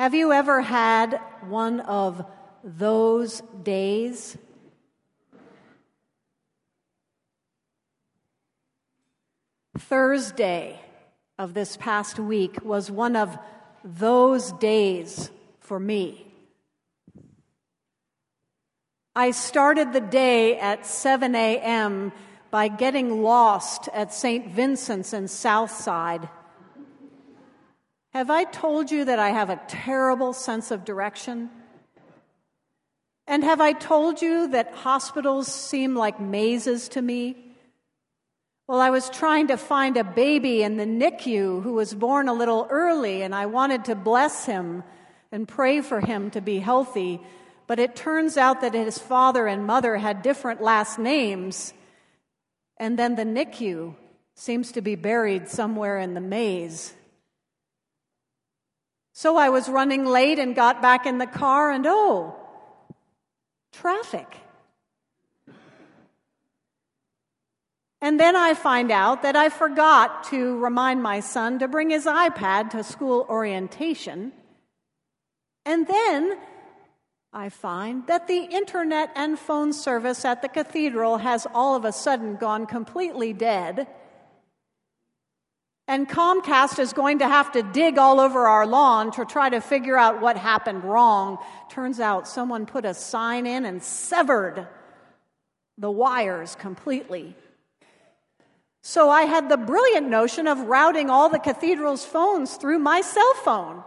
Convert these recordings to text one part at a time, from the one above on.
Have you ever had one of those days? Thursday of this past week was one of those days for me. I started the day at 7 a.m. by getting lost at St. Vincent's in Southside. Have I told you that I have a terrible sense of direction? And have I told you that hospitals seem like mazes to me? Well, I was trying to find a baby in the NICU who was born a little early, and I wanted to bless him and pray for him to be healthy. But it turns out that his father and mother had different last names, and then the NICU seems to be buried somewhere in the maze. So I was running late and got back in the car, and traffic. And then I find out that I forgot to remind my son to bring his iPad to school orientation. And then I find that the internet and phone service at the cathedral has all of a sudden gone completely dead. And Comcast is going to have to dig all over our lawn to try to figure out what happened wrong. Turns out someone put a sign in and severed the wires completely. So I had the brilliant notion of routing all the cathedral's phones through my cell phone.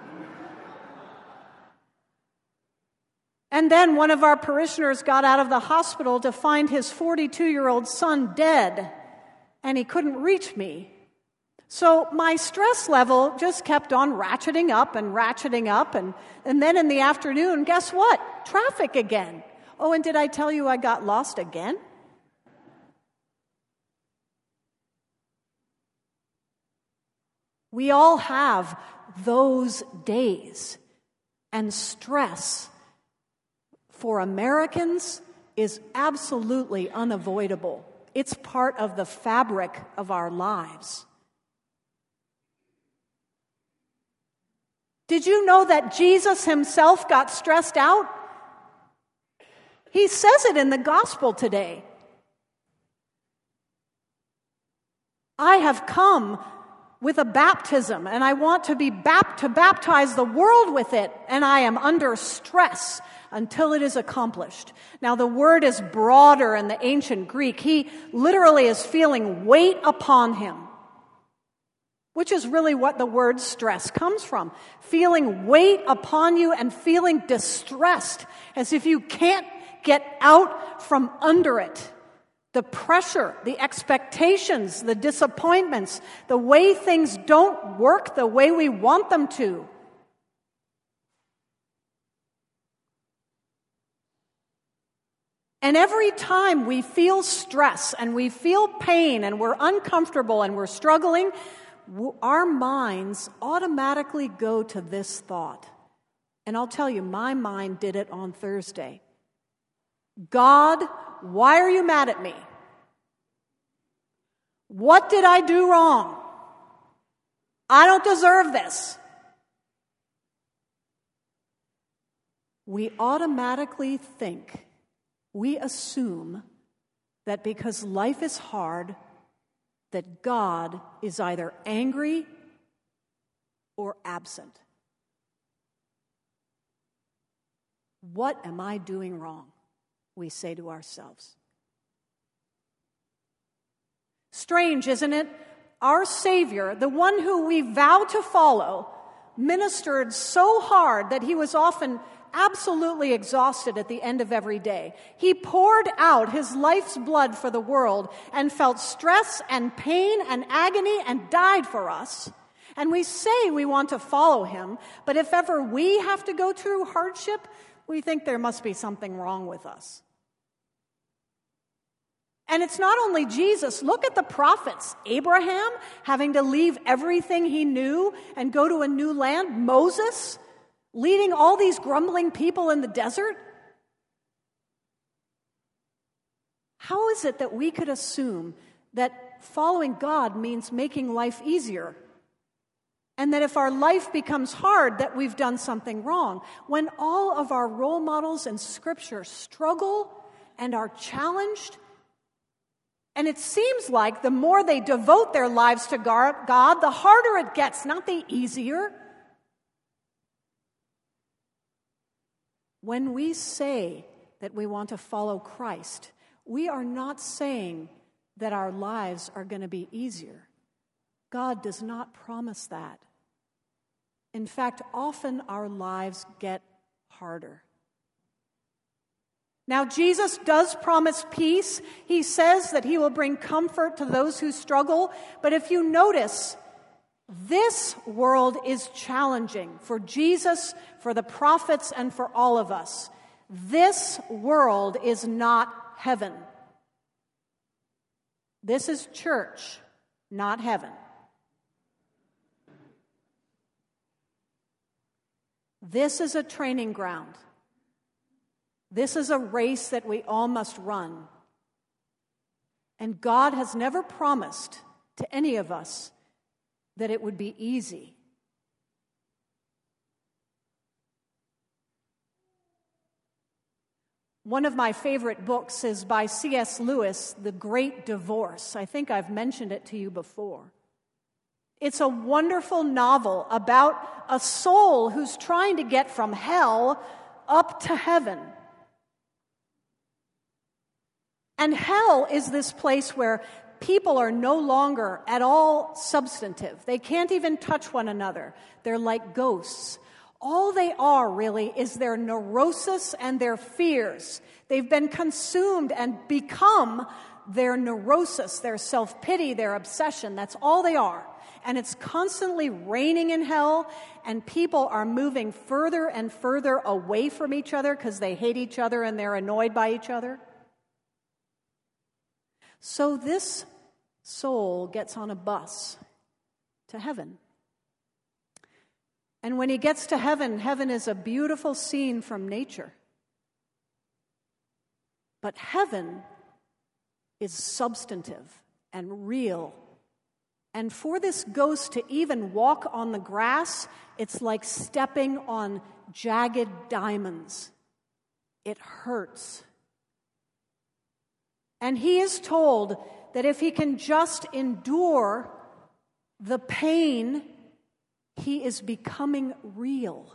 And then one of our parishioners got out of the hospital to find his 42-year-old son dead, and he couldn't reach me. So my stress level just kept on ratcheting up, and then in the afternoon, guess what? Traffic again. Oh, and did I tell you I got lost again? We all have those days, and stress for Americans is absolutely unavoidable. It's part of the fabric of our lives. Did you know that Jesus himself got stressed out? He says it in the gospel today. I have come with a baptism, and I want to be to baptize the world with it, and I am under stress until it is accomplished. Now, the word is broader in the ancient Greek. He literally is feeling weight upon him, which is really what the word stress comes from. Feeling weight upon you and feeling distressed, as if you can't get out from under it. The pressure, the expectations, the disappointments, the way things don't work the way we want them to. And every time we feel stress and we feel pain and we're uncomfortable and we're struggling, our minds automatically go to this thought. And I'll tell you, my mind did it on Thursday. God, why are you mad at me? What did I do wrong? I don't deserve this. We automatically think, we assume that because life is hard, that God is either angry or absent. What am I doing wrong? We say to ourselves. Strange, isn't it? Our Savior, the one who we vow to follow, ministered so hard that he was often absolutely exhausted at the end of every day. He poured out his life's blood for the world and felt stress and pain and agony and died for us. And we say we want to follow him, but if ever we have to go through hardship, we think there must be something wrong with us. And it's not only Jesus. Look at the prophets. Abraham having to leave everything he knew and go to a new land. Moses leading all these grumbling people in the desert. How is it that we could assume that following God means making life easier? And that if our life becomes hard, that we've done something wrong. When all of our role models in Scripture struggle and are challenged, and it seems like the more they devote their lives to God, the harder it gets, not the easier. When we say that we want to follow Christ, we are not saying that our lives are going to be easier. God does not promise that. In fact, often our lives get harder. Now, Jesus does promise peace. He says that he will bring comfort to those who struggle. But if you notice, this world is challenging for Jesus, for the prophets, and for all of us. This world is not heaven. This is church, not heaven. This is a training ground. This is a race that we all must run. And God has never promised to any of us that it would be easy. One of my favorite books is by C.S. Lewis, The Great Divorce. I think I've mentioned it to you before. It's a wonderful novel about a soul who's trying to get from hell up to heaven. And hell is this place where people are no longer at all substantive. They can't even touch one another. They're like ghosts. All they are really is their neurosis and their fears. They've been consumed and become their neurosis, their self-pity, their obsession. That's all they are. And it's constantly raining in hell, and people are moving further and further away from each other because they hate each other and they're annoyed by each other. So this soul gets on a bus to heaven. And when he gets to heaven, heaven is a beautiful scene from nature. But heaven is substantive and real. And for this ghost to even walk on the grass, it's like stepping on jagged diamonds. It hurts. And he is told that if he can just endure the pain, he is becoming real.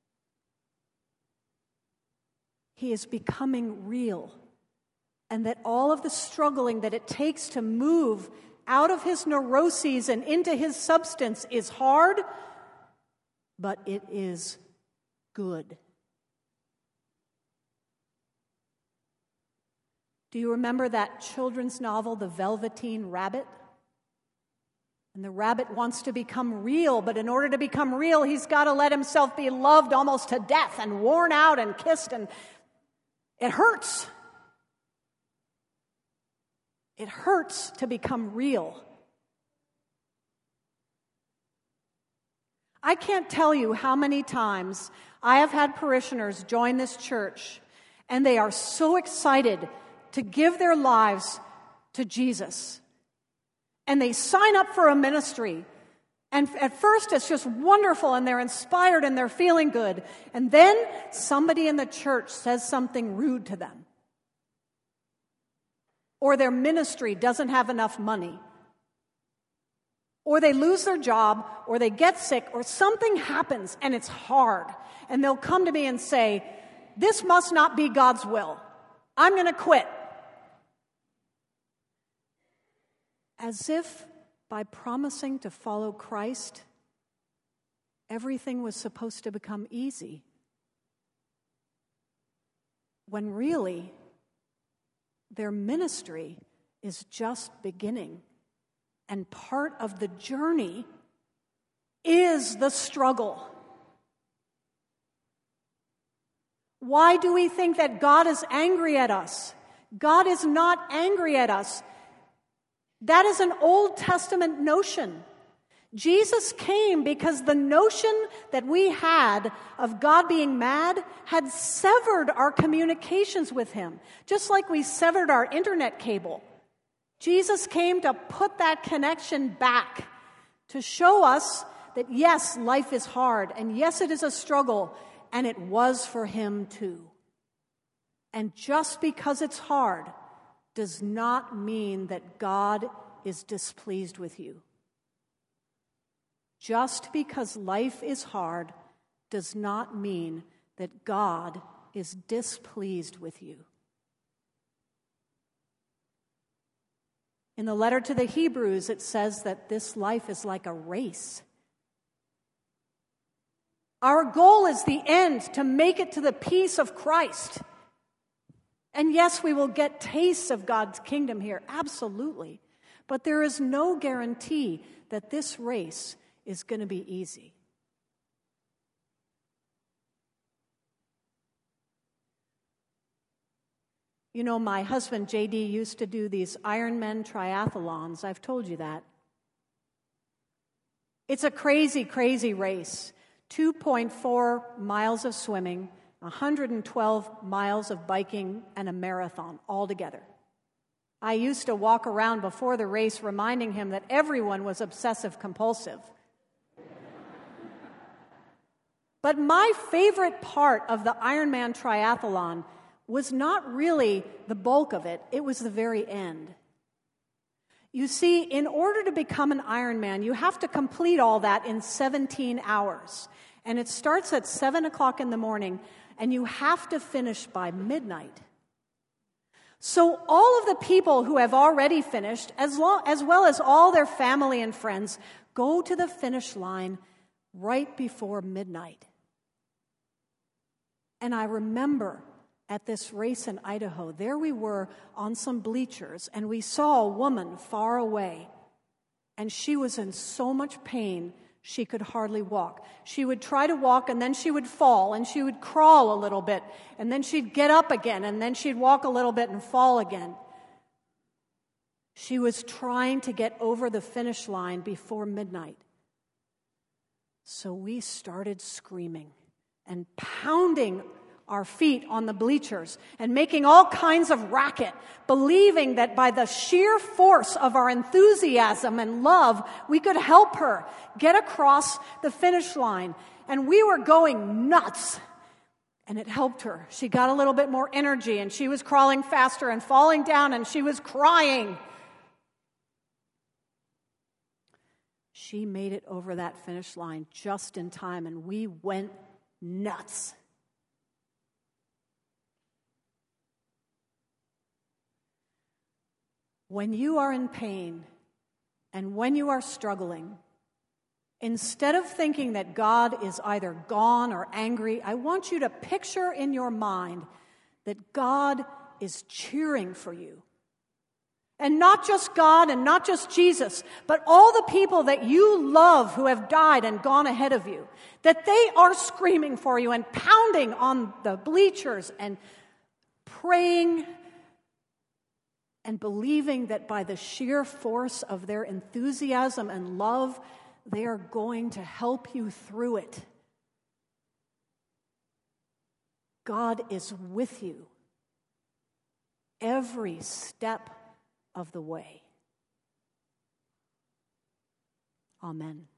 He is becoming real. And that all of the struggling that it takes to move out of his neuroses and into his substance is hard, but it is good. Do you remember that children's novel, The Velveteen Rabbit? And the rabbit wants to become real, but in order to become real, he's got to let himself be loved almost to death and worn out and kissed, and it hurts. It hurts to become real. I can't tell you how many times I have had parishioners join this church, and they are so excited to give their lives to Jesus. And they sign up for a ministry. And at first it's just wonderful, and they're inspired and they're feeling good. And then somebody in the church says something rude to them. Or their ministry doesn't have enough money. Or they lose their job, or they get sick, or something happens and it's hard. And they'll come to me and say, "This must not be God's will. I'm going to quit." As if by promising to follow Christ, everything was supposed to become easy. When really, their ministry is just beginning. And part of the journey is the struggle. Why do we think that God is angry at us? God is not angry at us. That is an Old Testament notion. Jesus came because the notion that we had of God being mad had severed our communications with him, just like we severed our internet cable. Jesus came to put that connection back, to show us that yes, life is hard, and yes, it is a struggle, and it was for him too. And just because it's hard does not mean that God is displeased with you. Just because life is hard does not mean that God is displeased with you. In the letter to the Hebrews, it says that this life is like a race. Our goal is the end, to make it to the peace of Christ. And yes, we will get tastes of God's kingdom here, absolutely. But there is no guarantee that this race is going to be easy. You know, my husband, JD, used to do these Ironman triathlons. I've told you that. It's a crazy, crazy race. 2.4 miles of swimming, 112 miles of biking, and a marathon all together. I used to walk around before the race reminding him that everyone was obsessive-compulsive. But my favorite part of the Ironman triathlon was not really the bulk of it, it was the very end. You see, in order to become an Ironman, you have to complete all that in 17 hours. And it starts at 7 o'clock in the morning, and you have to finish by midnight. So all of the people who have already finished, as well as all their family and friends, go to the finish line right before midnight. And I remember at this race in Idaho, there we were on some bleachers, and we saw a woman far away, and she was in so much pain she could hardly walk. She would try to walk, and then she would fall, and she would crawl a little bit, and then she'd get up again, and then she'd walk a little bit and fall again. She was trying to get over the finish line before midnight. So we started screaming and pounding our feet on the bleachers and making all kinds of racket, believing that by the sheer force of our enthusiasm and love, we could help her get across the finish line. And we were going nuts. And it helped her. She got a little bit more energy, and she was crawling faster and falling down, and she was crying. She made it over that finish line just in time, and we went nuts. When you are in pain and when you are struggling, instead of thinking that God is either gone or angry, I want you to picture in your mind that God is cheering for you. And not just God and not just Jesus, but all the people that you love who have died and gone ahead of you, that they are screaming for you and pounding on the bleachers and praying and believing that by the sheer force of their enthusiasm and love, they are going to help you through it. God is with you every step of the way. Amen.